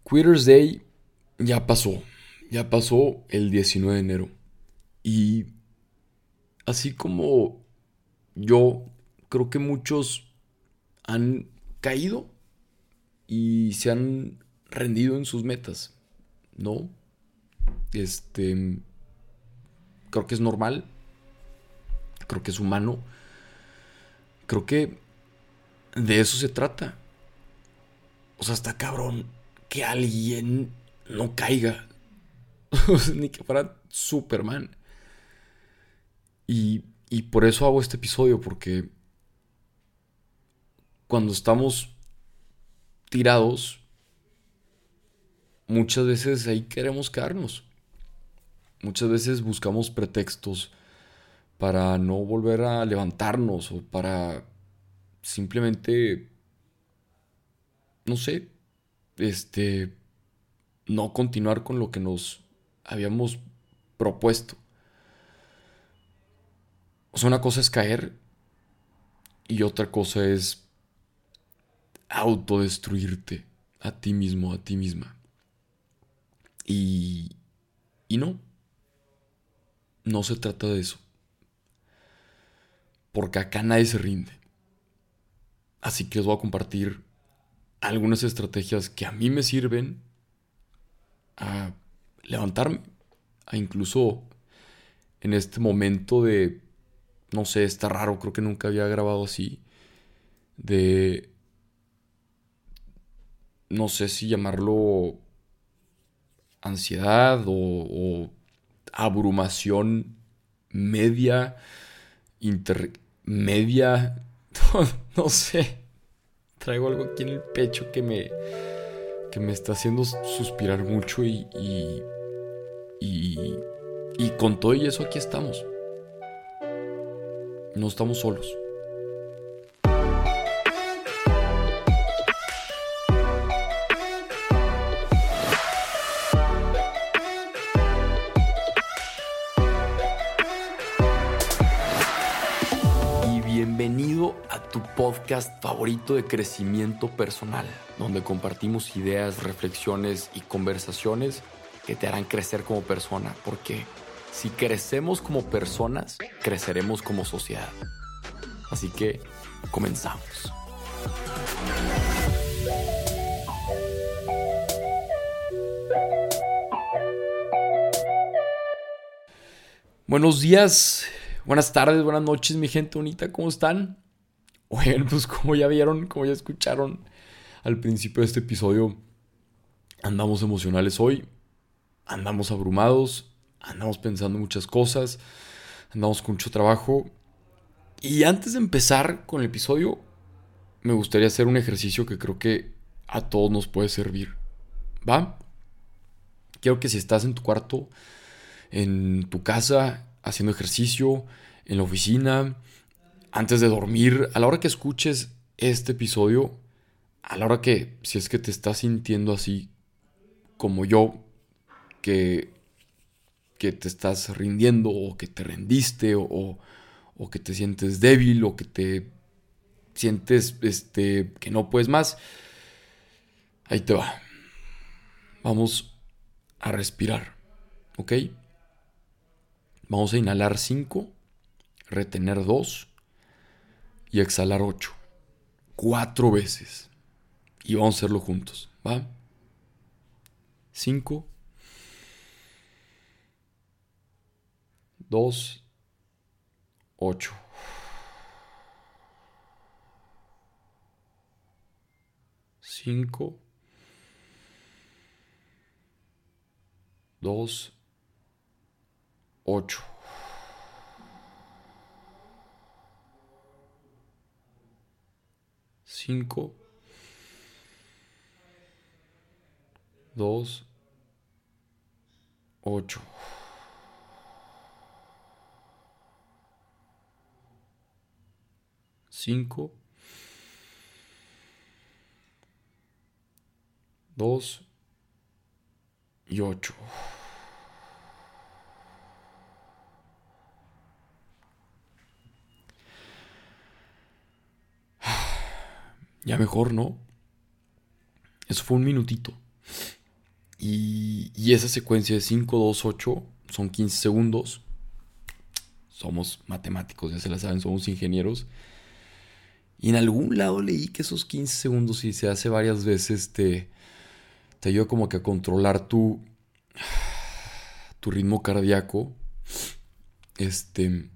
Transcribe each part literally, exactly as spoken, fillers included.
Quitter's Day ya pasó. Ya pasó el diecinueve de enero. Y así como yo, creo que muchos han caído y se han rendido en sus metas, ¿no? Este, creo que es normal, creo que es humano, creo que de eso se trata. O sea, está cabrón que alguien no caiga, ni que fuera Superman. Y, y por eso hago este episodio, porque cuando estamos tirados, muchas veces ahí queremos quedarnos. Muchas veces buscamos pretextos para no volver a levantarnos o para simplemente, no sé, este, no continuar con lo que nos habíamos propuesto. O sea, una cosa es caer y otra cosa es autodestruirte a ti mismo, a ti misma. Y, y no, no se trata de eso. Porque acá nadie se rinde. Así que les voy a compartir algunas estrategias que a mí me sirven a levantarme, a incluso en este momento de, no sé, está raro, creo que nunca había grabado así, de, no sé si llamarlo ansiedad o, o abrumación media, intermedia, no sé, traigo algo aquí en el pecho que me, que me está haciendo suspirar mucho y, y, y, y con todo y eso aquí estamos. No estamos solos. Y bienvenido a tu podcast favorito de crecimiento personal, donde compartimos ideas, reflexiones y conversaciones que te harán crecer como persona, porque si crecemos como personas, creceremos como sociedad. Así que comenzamos. Buenos días, buenas tardes, buenas noches, mi gente bonita, ¿cómo están? Bueno, pues como ya vieron, como ya escucharon al principio de este episodio, andamos emocionales hoy, andamos abrumados, andamos pensando muchas cosas, andamos con mucho trabajo. Y antes de empezar con el episodio, me gustaría hacer un ejercicio que creo que a todos nos puede servir. ¿Va? Quiero que si estás en tu cuarto, en tu casa, haciendo ejercicio, en la oficina, antes de dormir, a la hora que escuches este episodio, a la hora que, si es que te estás sintiendo así como yo, que, que te estás rindiendo o que te rendiste o, o que te sientes débil o que te sientes este, que no puedes más, ahí te va. Vamos a respirar, ¿ok? Vamos a inhalar cinco, retener dos y exhalar ocho. Cuatro veces. Y vamos a hacerlo juntos, ¿va? Cinco, dos, ocho. Cinco, dos, ocho. Cinco, dos, ocho. Cinco, dos y ocho. Ya mejor, ¿no? Eso fue un minutito. Y, y esa secuencia de cinco, dos, ocho son quince segundos. Somos matemáticos, ya se la saben, somos ingenieros. Y en algún lado leí que esos quince segundos, si se hace varias veces, te, te ayuda como que a controlar tu, tu ritmo cardíaco. Este,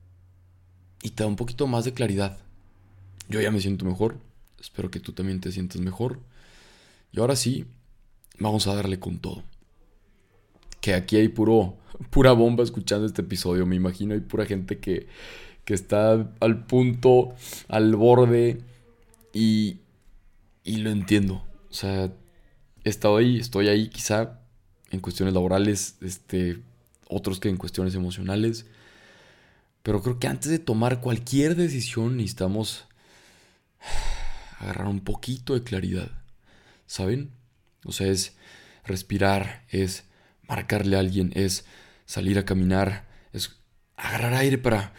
y te da un poquito más de claridad. Yo ya me siento mejor. Espero que tú también te sientas mejor. Y ahora sí, vamos a darle con todo. Que aquí hay puro, pura bomba escuchando este episodio. Me imagino hay pura gente que, que está al punto, al borde. Y, y lo entiendo. O sea, he estado ahí, estoy ahí quizá en cuestiones laborales, este, otros que en cuestiones emocionales. Pero creo que antes de tomar cualquier decisión necesitamos agarrar un poquito de claridad. ¿Saben? O sea, es respirar, es marcarle a alguien, es salir a caminar, es agarrar aire para,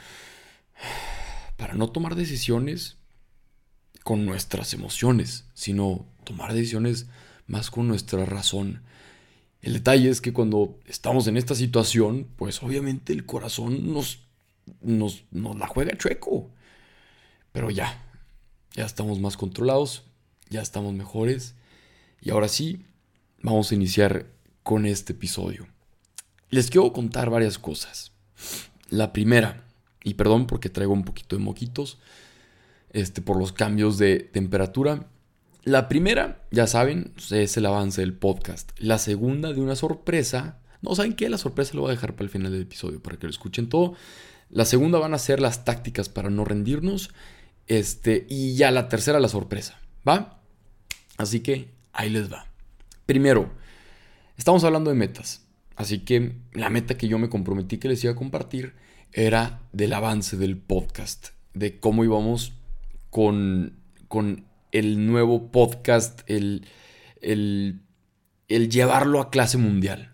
para no tomar decisiones con nuestras emociones, sino tomar decisiones más con nuestra razón. El detalle es que cuando estamos en esta situación, pues obviamente el corazón nos, nos, nos la juega chueco. Pero ya, ya estamos más controlados, ya estamos mejores. Y ahora sí, vamos a iniciar con este episodio. Les quiero contar varias cosas. La primera, y perdón porque traigo un poquito de moquitos, este, por los cambios de temperatura. La primera, ya saben, es el avance del podcast. La segunda, de una sorpresa. No, ¿saben qué? La sorpresa lo voy a dejar para el final del episodio, para que lo escuchen todo. La segunda van a ser las tácticas para no rendirnos. Este, y ya la tercera, la sorpresa. ¿Va? Así que ahí les va. Primero, estamos hablando de metas. Así que la meta que yo me comprometí que les iba a compartir era del avance del podcast. De cómo íbamos con, con el nuevo podcast, el, el, el llevarlo a clase mundial.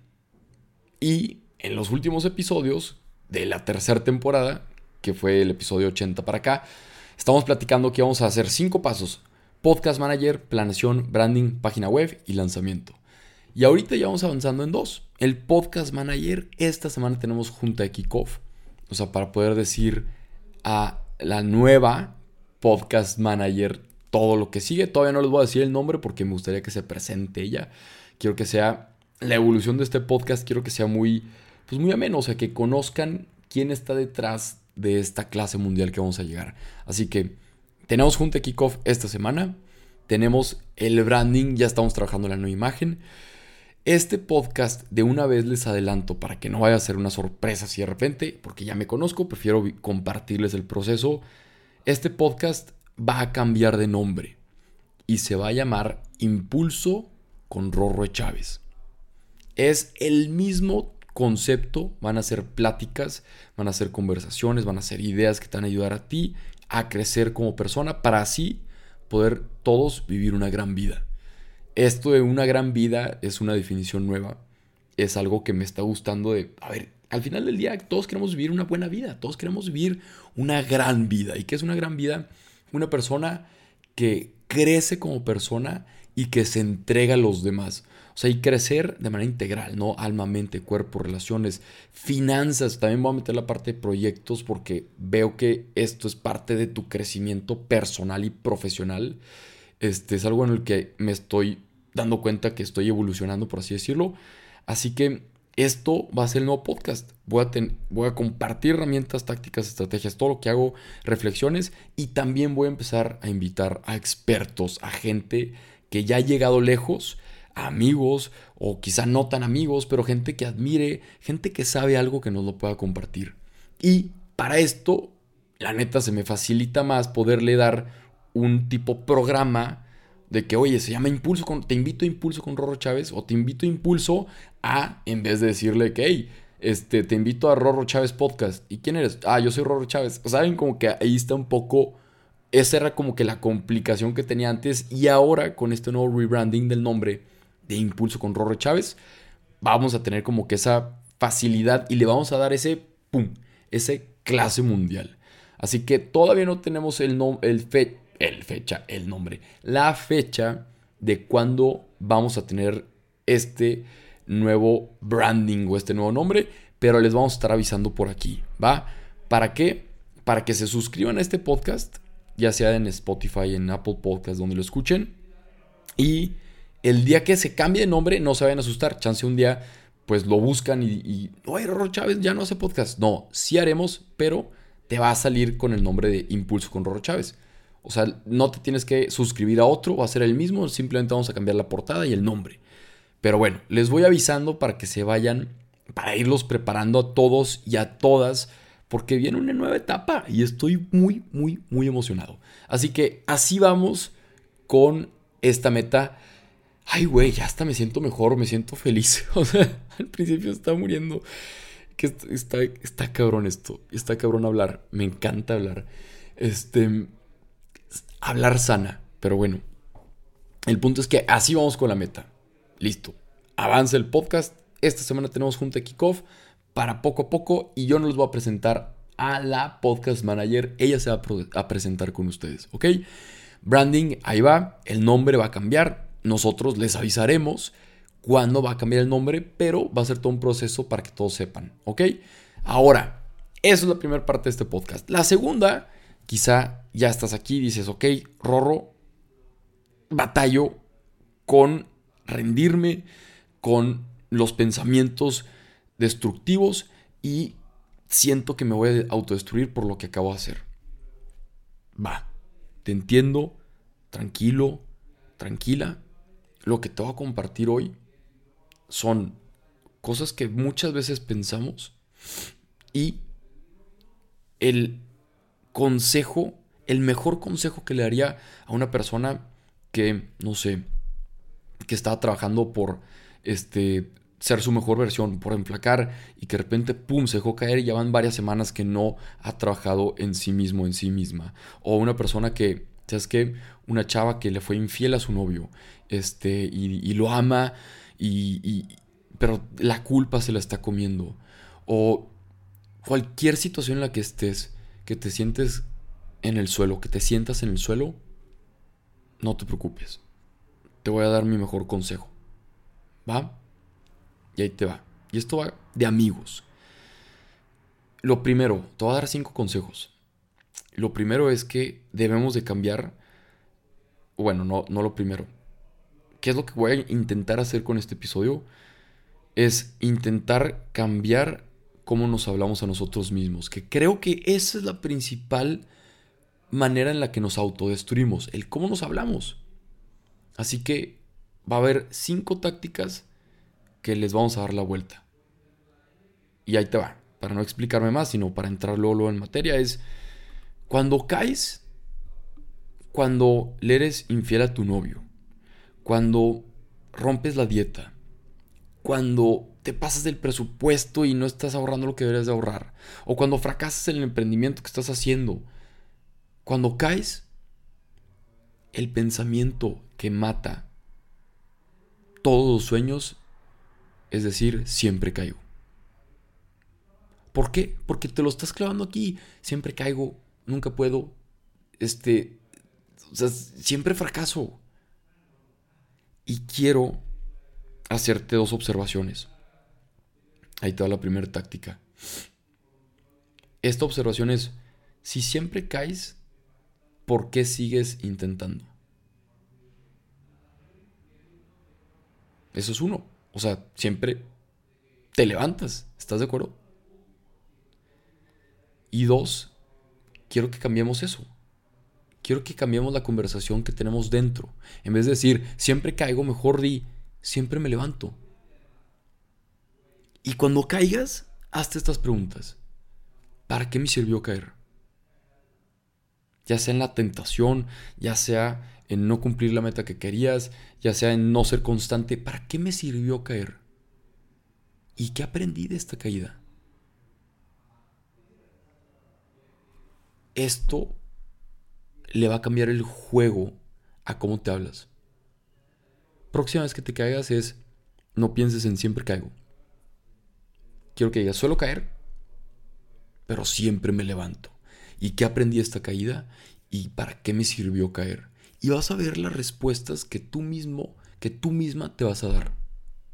Y en los últimos episodios de la tercera temporada, que fue el episodio ochenta para acá, estamos platicando que vamos a hacer cinco pasos: Podcast Manager, planeación, branding, página web y lanzamiento. Y ahorita ya vamos avanzando en dos. El Podcast Manager, esta semana tenemos junta de kickoff. O sea, para poder decir a la nueva Podcast Manager todo lo que sigue. Todavía no les voy a decir el nombre porque me gustaría que se presente ella. Quiero que sea la evolución de este podcast. Quiero que sea muy, pues muy ameno. O sea, que conozcan quién está detrás de esta clase mundial que vamos a llegar. Así que tenemos junta de kickoff esta semana. Tenemos el branding. Ya estamos trabajando en la nueva imagen. Este podcast, de una vez les adelanto para que no vaya a ser una sorpresa si de repente, porque ya me conozco, prefiero compartirles el proceso. Este podcast va a cambiar de nombre y se va a llamar Impulso con Rorro Chávez. Es el mismo concepto, van a ser pláticas, van a ser conversaciones, van a ser ideas que te van a ayudar a ti a crecer como persona para así poder todos vivir una gran vida. Esto de una gran vida es una definición nueva. Es algo que me está gustando de, a ver, al final del día todos queremos vivir una buena vida. Todos queremos vivir una gran vida. ¿Y qué es una gran vida? Una persona que crece como persona y que se entrega a los demás. O sea, y crecer de manera integral, ¿no? Alma, mente, cuerpo, relaciones, finanzas. También voy a meter la parte de proyectos porque veo que esto es parte de tu crecimiento personal y profesional. Este es algo en el que me estoy dando cuenta que estoy evolucionando, por así decirlo. Así que esto va a ser el nuevo podcast. Voy a, ten, voy a compartir herramientas, tácticas, estrategias, todo lo que hago, reflexiones. Y también voy a empezar a invitar a expertos, a gente que ya ha llegado lejos, a amigos o quizá no tan amigos, pero gente que admire, gente que sabe algo que nos lo pueda compartir. Y para esto, la neta, se me facilita más poderle dar un tipo programa de que, oye, se llama Impulso con, te invito a Impulso con Rorro Chávez, o te invito a Impulso a, en vez de decirle que, hey, este, te invito a Rorro Chávez Podcast. ¿Y quién eres? Ah, yo soy Rorro Chávez. Saben, como que ahí está un poco, esa era como que la complicación que tenía antes, y ahora con este nuevo rebranding del nombre de Impulso con Rorro Chávez, vamos a tener como que esa facilidad y le vamos a dar ese, pum, ese clase mundial. Así que todavía no tenemos el, no, el fe, el fecha, el nombre, la fecha de cuándo vamos a tener este nuevo branding o este nuevo nombre, pero les vamos a estar avisando por aquí, ¿va? ¿Para qué? Para que se suscriban a este podcast, ya sea en Spotify, en Apple Podcast, donde lo escuchen. Y el día que se cambie de nombre, no se vayan a asustar. Chance un día, pues lo buscan y, y oye, Rorro Chávez ya no hace podcast. No, sí haremos, pero te va a salir con el nombre de Impulso con Rorro Chávez. O sea, no te tienes que suscribir a otro, va a ser el mismo, simplemente vamos a cambiar la portada y el nombre. Pero bueno, les voy avisando para que se vayan, para irlos preparando a todos y a todas, porque viene una nueva etapa y estoy muy, muy, muy emocionado. Así que así vamos con esta meta. Ay, güey, ya hasta me siento mejor, me siento feliz. O sea, al principio estaba muriendo. Que está, está, está cabrón esto, está cabrón hablar, me encanta hablar. Este, hablar sana, pero bueno. El punto es que así vamos con la meta. Listo. Avanza el podcast. Esta semana tenemos junta de kickoff para poco a poco y yo no les voy a presentar a la podcast manager. Ella se va a, pro- a presentar con ustedes, ¿ok? Branding, ahí va. El nombre va a cambiar. Nosotros les avisaremos cuándo va a cambiar el nombre, pero va a ser todo un proceso para que todos sepan, ¿ok? Ahora, eso es la primera parte de este podcast. La segunda, quizá ya estás aquí y dices, ok, Rorro, batallo con rendirme, con los pensamientos destructivos y siento que me voy a autodestruir por lo que acabo de hacer. Va, te entiendo, tranquilo, tranquila. Lo que te voy a compartir hoy son cosas que muchas veces pensamos y el consejo, el mejor consejo que le daría a una persona que, no sé, que estaba trabajando por este, ser su mejor versión, por enflacar y que de repente, pum, se dejó caer y ya van varias semanas que no ha trabajado en sí mismo, en sí misma. O una persona que, ¿sabes qué? Una chava que le fue infiel a su novio, este, y, y lo ama, y, y, pero la culpa se la está comiendo. O cualquier situación en la que estés, que te sientes en el suelo, que te sientas en el suelo, no te preocupes. Te voy a dar mi mejor consejo. ¿Va? Y ahí te va. Y esto va de amigos. Lo primero, te voy a dar cinco consejos. Lo primero es que debemos de cambiar. Bueno, no, no lo primero. ¿Qué es lo que voy a intentar hacer con este episodio? Es intentar cambiar cómo nos hablamos a nosotros mismos. Que creo que esa es la principal manera en la que nos autodestruimos. El cómo nos hablamos. Así que va a haber cinco tácticas que les vamos a dar la vuelta. Y ahí te va. Para no explicarme más, sino para entrar luego, luego en materia, es cuando caes, cuando le eres infiel a tu novio, cuando rompes la dieta, cuando te pasas del presupuesto y no estás ahorrando lo que deberías de ahorrar, o cuando fracasas en el emprendimiento que estás haciendo, cuando caes, el pensamiento que mata todos los sueños, es decir, siempre caigo. ¿Por qué? Porque te lo estás clavando aquí. Siempre caigo, nunca puedo. Este, o sea, siempre fracaso. Y quiero hacerte dos observaciones. Ahí te va la primera táctica. Esta observación es, si siempre caes, ¿por qué sigues intentando? Eso es uno. O sea, siempre te levantas. ¿Estás de acuerdo? Y dos, quiero que cambiemos eso. Quiero que cambiemos la conversación que tenemos dentro. En vez de decir, siempre caigo, mejor di, siempre me levanto. Y cuando caigas, hazte estas preguntas. ¿Para qué me sirvió caer? Ya sea en la tentación, ya sea en no cumplir la meta que querías, ya sea en no ser constante. ¿Para qué me sirvió caer? ¿Y qué aprendí de esta caída? Esto le va a cambiar el juego a cómo te hablas. Próxima vez que te caigas es, no pienses en siempre caigo. Quiero que digas, suelo caer, pero siempre me levanto. ¿Y qué aprendí de esta caída? ¿Y para qué me sirvió caer? Y vas a ver las respuestas que tú mismo, que tú misma te vas a dar.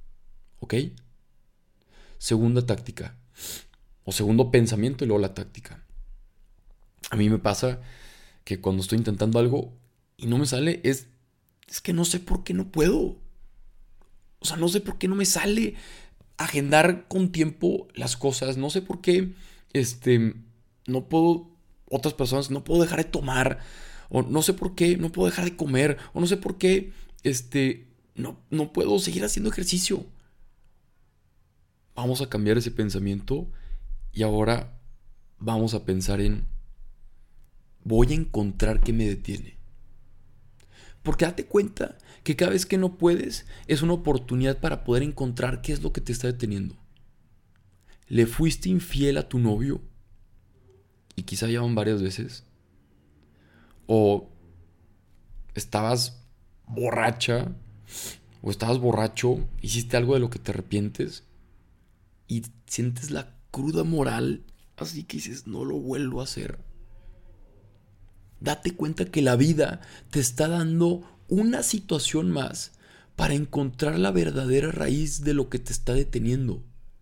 ¿Ok? Segunda táctica. O segundo pensamiento y luego la táctica. A mí me pasa que cuando estoy intentando algo y no me sale, es, es que no sé por qué no puedo. O sea, no sé por qué no me sale agendar con tiempo las cosas. No sé por qué, este, no puedo, otras personas, no puedo dejar de tomar. O no sé por qué, no puedo dejar de comer. O no sé por qué, este, no, no puedo seguir haciendo ejercicio. Vamos a cambiar ese pensamiento y ahora vamos a pensar en, voy a encontrar qué me detiene. Porque date cuenta que cada vez que no puedes es una oportunidad para poder encontrar qué es lo que te está deteniendo. ¿Le fuiste infiel a tu novio? Y quizá ya van varias veces. ¿O estabas borracha? ¿O estabas borracho? ¿Hiciste algo de lo que te arrepientes? Y sientes la cruda moral. Así que dices, no lo vuelvo a hacer. Date cuenta que la vida te está dando una situación más para encontrar la verdadera raíz de lo que te está deteniendo.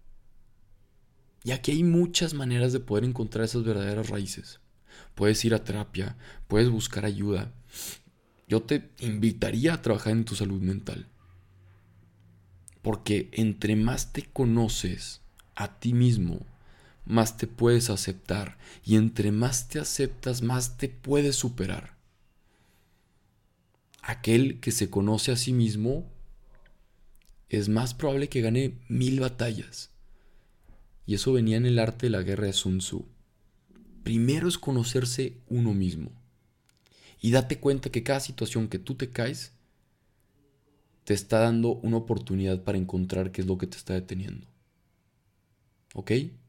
Y aquí hay muchas maneras de poder encontrar esas verdaderas raíces. Puedes ir a terapia, puedes buscar ayuda. Yo te invitaría a trabajar en tu salud mental. Porque entre más te conoces a ti mismo, más te puedes aceptar. Y entre más te aceptas, más te puedes superar. Aquel que se conoce a sí mismo es más probable que gane mil batallas. Y eso venía en el arte de la guerra de Sun Tzu. Primero es conocerse uno mismo. Y date cuenta que cada situación que tú te caes te está dando una oportunidad para encontrar qué es lo que te está deteniendo. ¿Ok?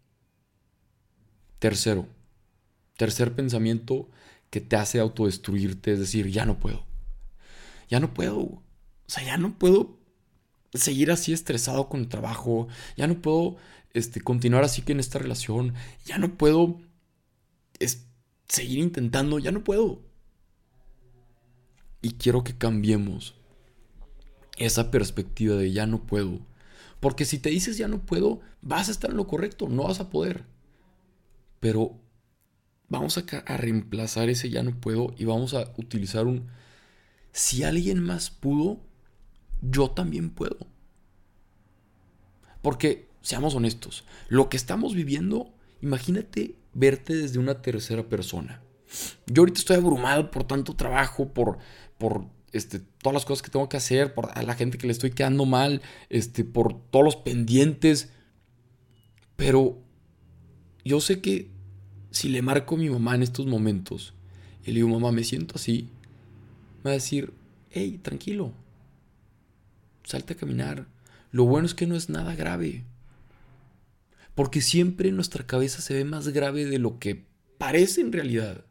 Tercero, tercer pensamiento que te hace autodestruirte, es decir, ya no puedo. Ya no puedo. O sea, ya no puedo seguir así estresado con el trabajo. Ya no puedo este, continuar así que en esta relación. Ya no puedo es, seguir intentando. Ya no puedo. Y quiero que cambiemos esa perspectiva de ya no puedo. Porque si te dices ya no puedo, vas a estar en lo correcto, no vas a poder. Pero vamos a, a reemplazar ese ya no puedo y vamos a utilizar un si alguien más pudo, yo también puedo. Porque, seamos honestos, lo que estamos viviendo, imagínate verte desde una tercera persona. Yo ahorita estoy abrumado por tanto trabajo, por, por este, todas las cosas que tengo que hacer, por a la gente que le estoy quedando mal, este, por todos los pendientes. Pero yo sé que si le marco a mi mamá en estos momentos y le digo, mamá, me siento así, me va a decir, hey, tranquilo, salte a caminar. Lo bueno es que no es nada grave. Porque siempre en nuestra cabeza se ve más grave de lo que parece en realidad.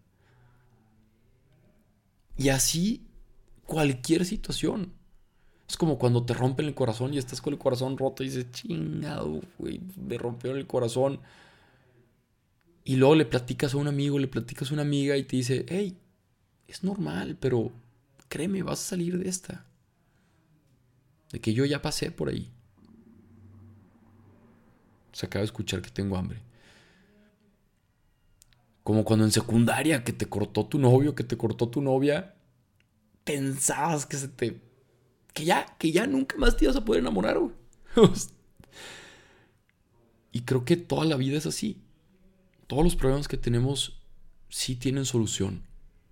Y así cualquier situación. Es como cuando te rompen el corazón y estás con el corazón roto y dices, chingado, güey, me rompieron el corazón. Y luego le platicas a un amigo, le platicas a una amiga y te dice, hey, es normal, pero créeme, vas a salir de esta. De que yo ya pasé por ahí. Se acaba de escuchar que tengo hambre. Como cuando en secundaria que te cortó tu novio, que te cortó tu novia, pensabas que se te que ya, que ya nunca más te ibas a poder enamorar, güey. Y creo que toda la vida es así. Todos los problemas que tenemos sí tienen solución.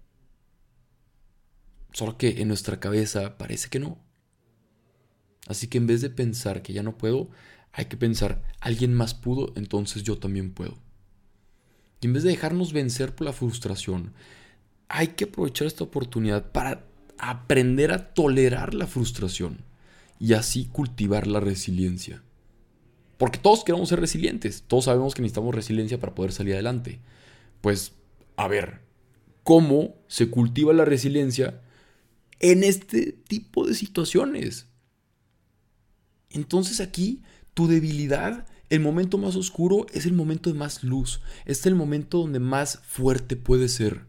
Solo que en nuestra cabeza parece que no. Así que en vez de pensar que ya no puedo, hay que pensar, alguien más pudo, entonces yo también puedo. Y en vez de dejarnos vencer por la frustración, hay que aprovechar esta oportunidad para aprender a tolerar la frustración y así cultivar la resiliencia. Porque todos queremos ser resilientes, todos sabemos que necesitamos resiliencia para poder salir adelante. Pues, a ver, ¿cómo se cultiva la resiliencia en este tipo de situaciones? Entonces aquí, tu debilidad, el momento más oscuro es el momento de más luz, es el momento donde más fuerte puede ser.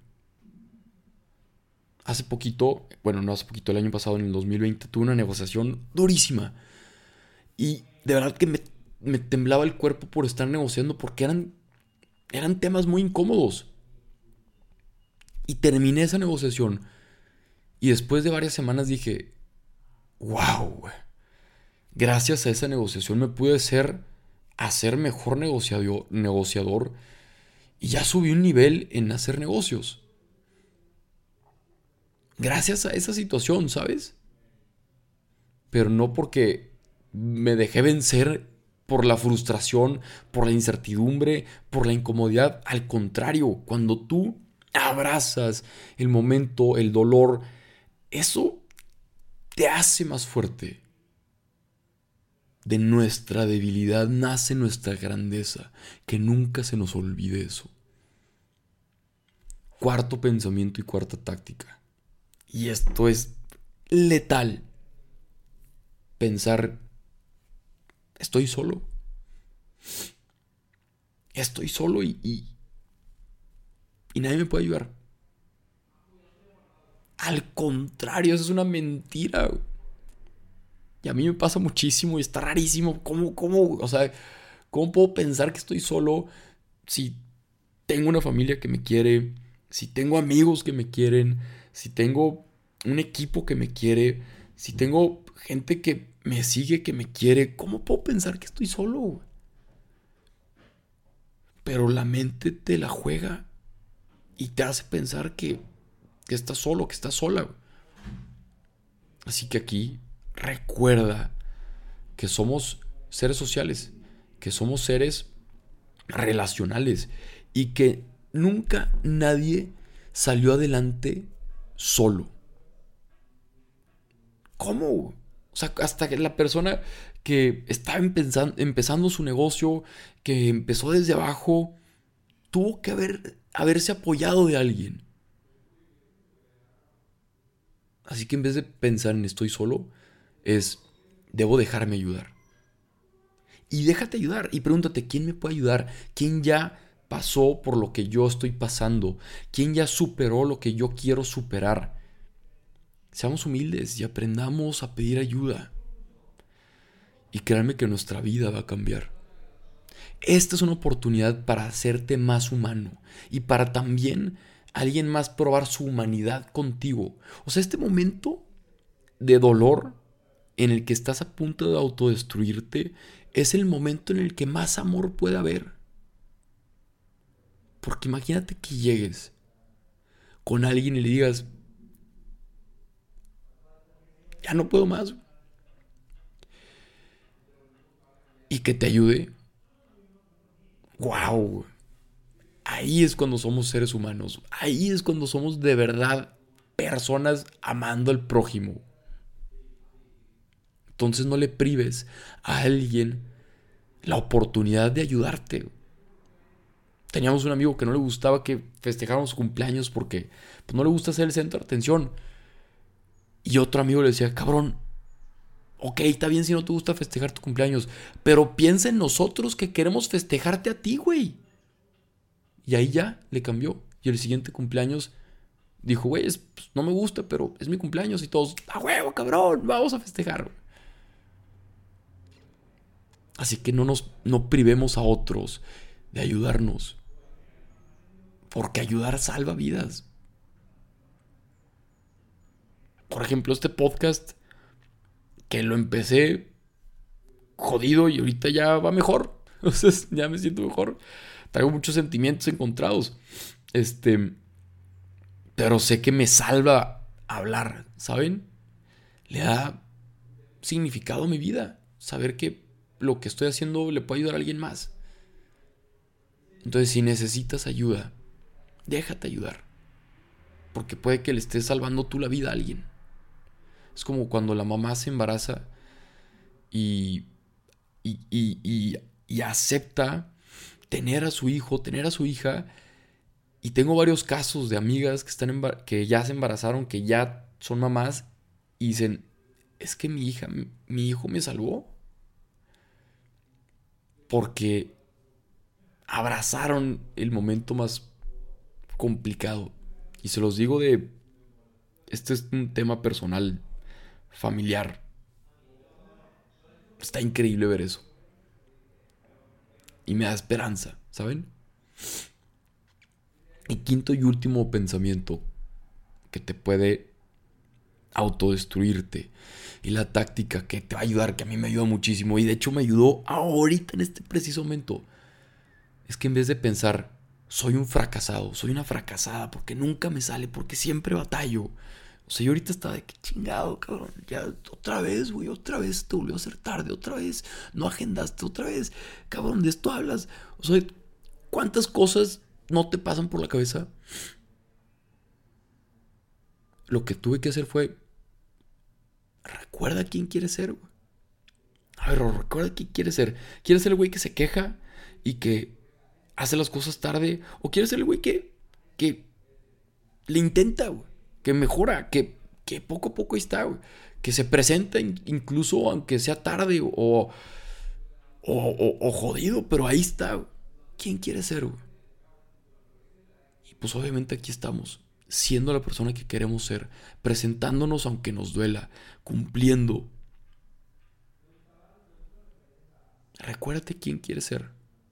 Hace poquito, bueno, no hace poquito, el año pasado, en el dos mil veinte, tuve una negociación durísima. Y de verdad que me, me temblaba el cuerpo por estar negociando porque eran, eran temas muy incómodos. Y terminé esa negociación y después de varias semanas dije, wow, gracias a esa negociación me pude ser, hacer mejor negociado- negociador y ya subí un nivel en hacer negocios. Gracias a esa situación, ¿sabes? Pero no porque me dejé vencer por la frustración, por la incertidumbre, por la incomodidad. Al contrario, cuando tú abrazas el momento, el dolor, eso te hace más fuerte. De nuestra debilidad nace nuestra grandeza. Que nunca se nos olvide eso. Cuarto pensamiento y cuarta táctica. Y esto es letal. Pensar, estoy solo. Estoy solo y, y, y nadie me puede ayudar. Al contrario, eso es una mentira. Y a mí me pasa muchísimo y está rarísimo. ¿Cómo, cómo, o sea, cómo puedo pensar que estoy solo si tengo una familia que me quiere, si tengo amigos que me quieren, si tengo un equipo que me quiere, si tengo gente que me sigue, que me quiere? ¿Cómo puedo pensar que estoy solo? Pero la mente te la juega y te hace pensar que, que estás solo, que estás sola. Así que aquí recuerda que somos seres sociales, que somos seres relacionales y que nunca nadie salió adelante solo. ¿Cómo? O sea, hasta que la persona que estaba empezando, empezando su negocio, que empezó desde abajo, tuvo que haber, haberse apoyado de alguien. Así que en vez de pensar en estoy solo, es debo dejarme ayudar. Y déjate ayudar y pregúntate, ¿quién me puede ayudar? ¿Quién ya pasó por lo que yo estoy pasando? ¿Quién ya superó lo que yo quiero superar? Seamos humildes y aprendamos a pedir ayuda. Y créanme que nuestra vida va a cambiar. Esta es una oportunidad para hacerte más humano y para también alguien más probar su humanidad contigo. O sea, este momento de dolor en el que estás a punto de autodestruirte es el momento en el que más amor puede haber. Porque imagínate que llegues con alguien y le digas, ya no puedo más, y que te ayude. ¡Wow! Ahí es cuando somos seres humanos. Ahí es cuando somos de verdad personas amando al prójimo. Entonces no le prives a alguien la oportunidad de ayudarte. Teníamos un amigo que no le gustaba que festejáramos su cumpleaños porque pues, no le gusta ser el centro de atención. Y otro amigo le decía, cabrón, ok, está bien si no te gusta festejar tu cumpleaños, pero piensa en nosotros que queremos festejarte a ti, güey. Y ahí ya le cambió. Y el siguiente cumpleaños dijo, güey, pues, no me gusta, pero es mi cumpleaños. Y todos, a huevo, cabrón, vamos a festejar. Así que no nos no privemos a otros de ayudarnos. Porque ayudar salva vidas. Por ejemplo, este podcast que lo empecé jodido y ahorita ya va mejor. Entonces ya me siento mejor. Traigo muchos sentimientos encontrados. Este, pero sé que me salva hablar, ¿saben? Le da significado a mi vida. Saber que lo que estoy haciendo le puede ayudar a alguien más. Entonces, si necesitas ayuda, déjate ayudar. Porque puede que le estés salvando tú la vida a alguien. Es como cuando la mamá se embaraza y, y, y, y, y acepta tener a su hijo, tener a su hija. Y tengo varios casos de amigas que, están embar- que ya se embarazaron, que ya son mamás y dicen, es que mi hija, mi, mi hijo me salvó porque abrazaron el momento más complicado. Y se los digo de, este es un tema personal, familiar. Está increíble ver eso. Y me da esperanza, ¿saben? Y quinto y último pensamiento que te puede autodestruirte. Y la táctica que te va a ayudar, que a mí me ayuda muchísimo. Y de hecho me ayudó ahorita en este preciso momento. Es que en vez de pensar, soy un fracasado, soy una fracasada, porque nunca me sale, porque siempre batallo. O sea, yo ahorita estaba de que chingado, cabrón. Ya otra vez, güey, otra vez te volvió a hacer tarde, otra vez no agendaste, otra vez, cabrón, de esto hablas. O sea, ¿cuántas cosas no te pasan por la cabeza? Lo que tuve que hacer fue, recuerda quién quieres ser, güey. A ver, recuerda quién quieres ser. ¿Quieres ser el güey que se queja y que hace las cosas tarde? ¿O quieres ser el güey que, que le intenta, güey? Que mejora, que, que poco a poco ahí está, güey. Que se presenta incluso aunque sea tarde o, o, o, o jodido, pero ahí está, güey. ¿Quién quiere ser, güey? Y pues obviamente aquí estamos, siendo la persona que queremos ser, presentándonos aunque nos duela, cumpliendo. Recuérdate quién quieres ser.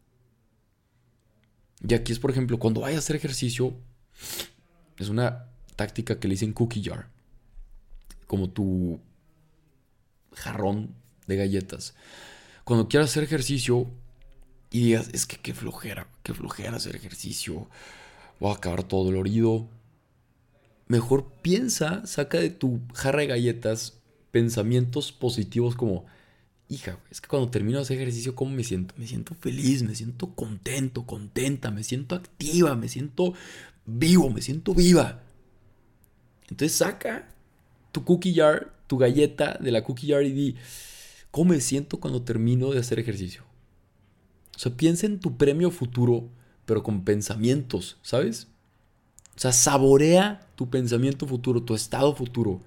Y aquí es, por ejemplo, cuando vayas a hacer ejercicio, es una táctica que le dicen cookie jar. Como tu jarrón de galletas. Cuando quieras hacer ejercicio y digas, es que qué flojera, qué flojera hacer ejercicio, voy a acabar todo dolorido. Mejor piensa, saca de tu jarra de galletas pensamientos positivos como, hija, es que cuando termino de hacer ejercicio, ¿cómo me siento? Me siento feliz, me siento contento, contenta, me siento activa, me siento vivo, me siento viva. Entonces saca tu cookie jar, tu galleta de la cookie jar y di, ¿cómo me siento cuando termino de hacer ejercicio? O sea, piensa en tu premio futuro, pero con pensamientos, ¿sabes? O sea, saborea tu pensamiento futuro, tu estado futuro.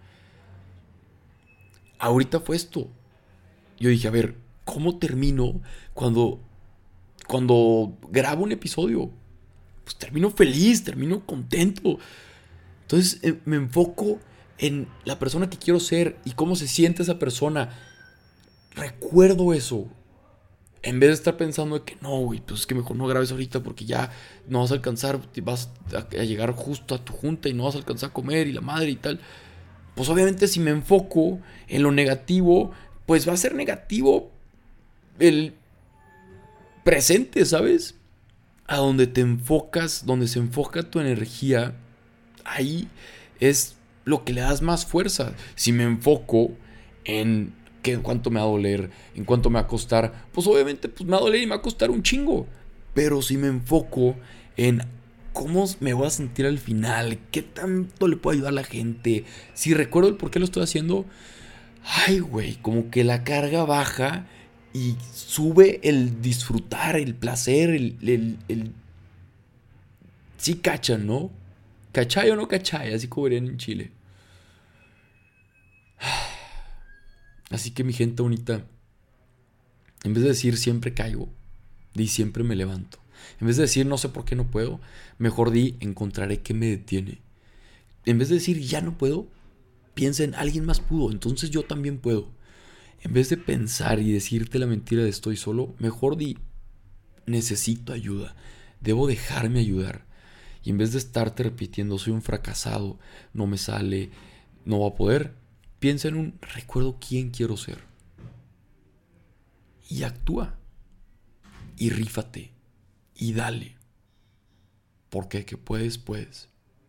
Ahorita fue esto. Yo dije, a ver, ¿cómo termino cuando, cuando grabo un episodio? Pues termino feliz, termino contento. Entonces eh, me enfoco en la persona que quiero ser y cómo se siente esa persona. Recuerdo eso. En vez de estar pensando de que no, güey, pues es que mejor no grabes ahorita porque ya no vas a alcanzar, vas a llegar justo a tu junta y no vas a alcanzar a comer y la madre y tal. Pues obviamente si me enfoco en lo negativo, pues va a ser negativo el presente, ¿sabes? A donde te enfocas, donde se enfoca tu energía, ahí es lo que le das más fuerza. Si me enfoco en que cuánto me va a doler, en cuánto me va a costar, pues obviamente pues me va a doler y me va a costar un chingo. Pero si me enfoco en cómo me voy a sentir al final, qué tanto le puedo ayudar a la gente, si recuerdo el por qué lo estoy haciendo, ay, güey, como que la carga baja y sube el disfrutar, el placer, el, el, el... Sí cachan, ¿no? ¿Cachai o no cachai? Así como dirían en Chile. Así que mi gente bonita, en vez de decir siempre caigo, di siempre me levanto. En vez de decir no sé por qué no puedo, mejor di encontraré qué me detiene. En vez de decir ya no puedo, piensa en alguien más pudo, entonces yo también puedo. En vez de pensar y decirte la mentira de estoy solo, mejor di necesito ayuda, debo dejarme ayudar. Y en vez de estarte repitiendo soy un fracasado, no me sale, no va a poder, piensa en un recuerdo quién quiero ser. Y actúa. Y rífate. Y dale. Porque que puedes, puedes.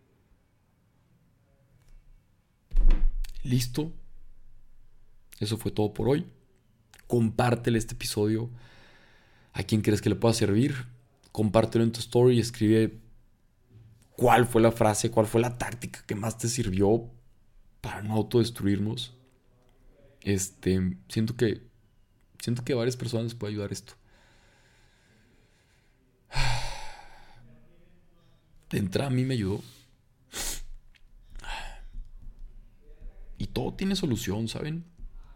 ¿Listo? Eso fue todo por hoy. Compártele este episodio a quien crees que le pueda servir. Compártelo en tu story y escribe cuál fue la frase, cuál fue la táctica que más te sirvió para no autodestruirnos. Este, siento que siento que a varias personas les puede ayudar esto. De entrada a mí me ayudó. Y todo tiene solución, ¿saben?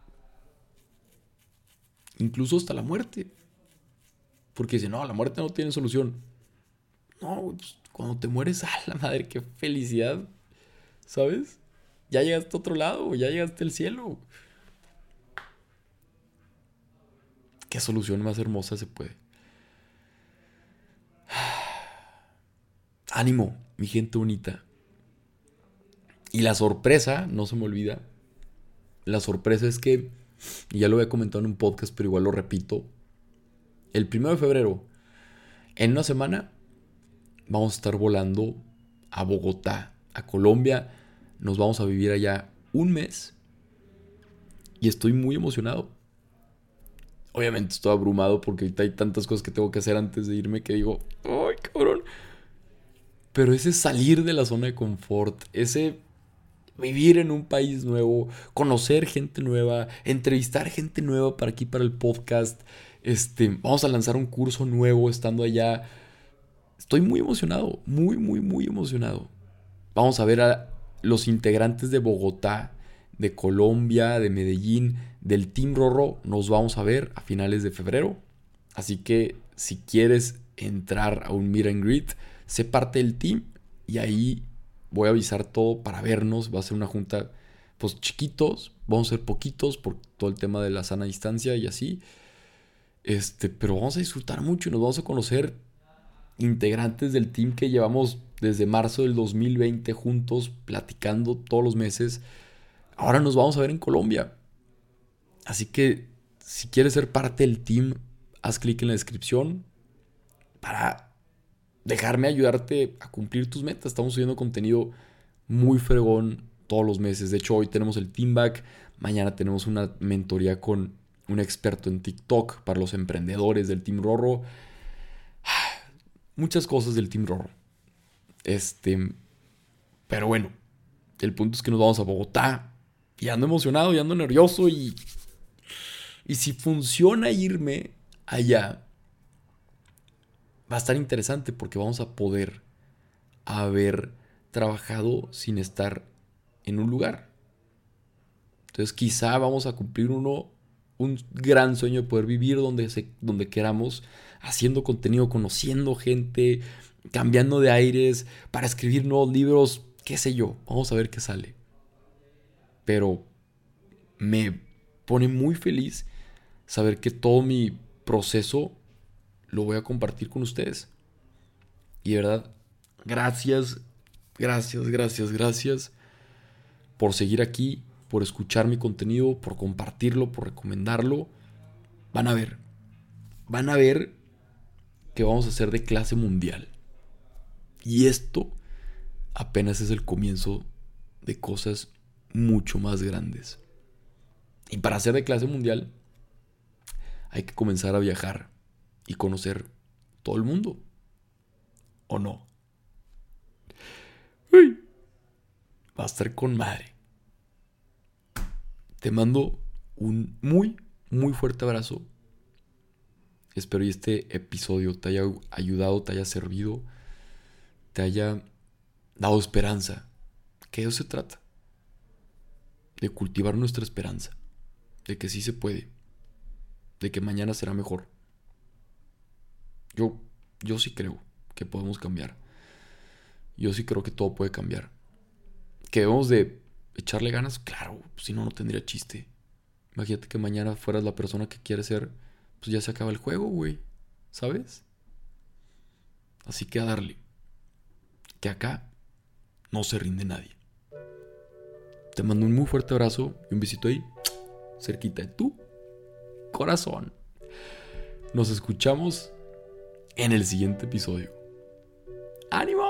Incluso hasta la muerte. Porque dicen, no, la muerte no tiene solución. No, pues, cuando te mueres, a la madre, qué felicidad. ¿Sabes? Ya llegaste a otro lado, ya llegaste al cielo. qué solución más hermosa se puede. Ánimo, mi gente bonita. Y la sorpresa, no se me olvida, la sorpresa es que, y ya lo había comentado en un podcast, pero igual lo repito, el primero de febrero, en una semana, vamos a estar volando a Bogotá, a Colombia. Nos vamos a vivir allá un mes y estoy muy emocionado. Obviamente estoy abrumado porque ahorita hay tantas cosas que tengo que hacer antes de irme que digo, ¡ay, cabrón! Pero ese salir de la zona de confort, ese vivir en un país nuevo, conocer gente nueva, entrevistar gente nueva para aquí, para el podcast. Este, vamos a lanzar un curso nuevo estando allá. Estoy muy emocionado, muy, muy, muy emocionado. Vamos a ver a los integrantes de Bogotá, de Colombia, de Medellín, del Team Rorro. Nos vamos a ver a finales de febrero. Así que si quieres entrar a un meet and greet, sé parte del team y ahí voy a avisar todo para vernos. Va a ser una junta, pues chiquitos, vamos a ser poquitos por todo el tema de la sana distancia y así. Este, pero vamos a disfrutar mucho y nos vamos a conocer integrantes del team que llevamos desde marzo del dos mil veinte juntos, platicando todos los meses. Ahora nos vamos a ver en Colombia. Así que si quieres ser parte del team, haz clic en la descripción para dejarme ayudarte a cumplir tus metas. Estamos subiendo contenido muy fregón todos los meses. De hecho, hoy tenemos el Team Back. Mañana tenemos una mentoría con un experto en TikTok para los emprendedores del Team Rorro. Muchas cosas del Team Rorro. Este, pero bueno, el punto es que nos vamos a Bogotá. Y ando emocionado, y ando nervioso. Y, y si funciona irme allá, va a estar interesante porque vamos a poder haber trabajado sin estar en un lugar. Entonces quizá vamos a cumplir uno, un gran sueño de poder vivir donde, se, donde queramos, haciendo contenido, conociendo gente, cambiando de aires, para escribir nuevos libros, qué sé yo. Vamos a ver qué sale. Pero me pone muy feliz saber que todo mi proceso lo voy a compartir con ustedes. Y de verdad, gracias, gracias, gracias, gracias por seguir aquí, por escuchar mi contenido, por compartirlo, por recomendarlo. Van a ver, van a ver que vamos a ser de clase mundial. Y esto apenas es el comienzo de cosas mucho más grandes. Y para ser de clase mundial hay que comenzar a viajar y conocer todo el mundo. ¿O no? Uy, va a estar con madre. Te mando un muy, muy fuerte abrazo. Espero que este episodio te haya ayudado, te haya servido, te haya dado esperanza. Que de eso se trata. De cultivar nuestra esperanza. De que sí se puede. De que mañana será mejor. Yo, yo sí creo que podemos cambiar. Yo sí creo que todo puede cambiar. Que debemos de echarle ganas, claro, si no, no tendría chiste. Imagínate que mañana fueras la persona que quieres ser, pues ya se acaba el juego, güey. ¿Sabes? Así que a darle. Que acá no se rinde nadie. Te mando un muy fuerte abrazo y un besito ahí, cerquita de tu corazón. Nos escuchamos en el siguiente episodio. ¡Ánimo!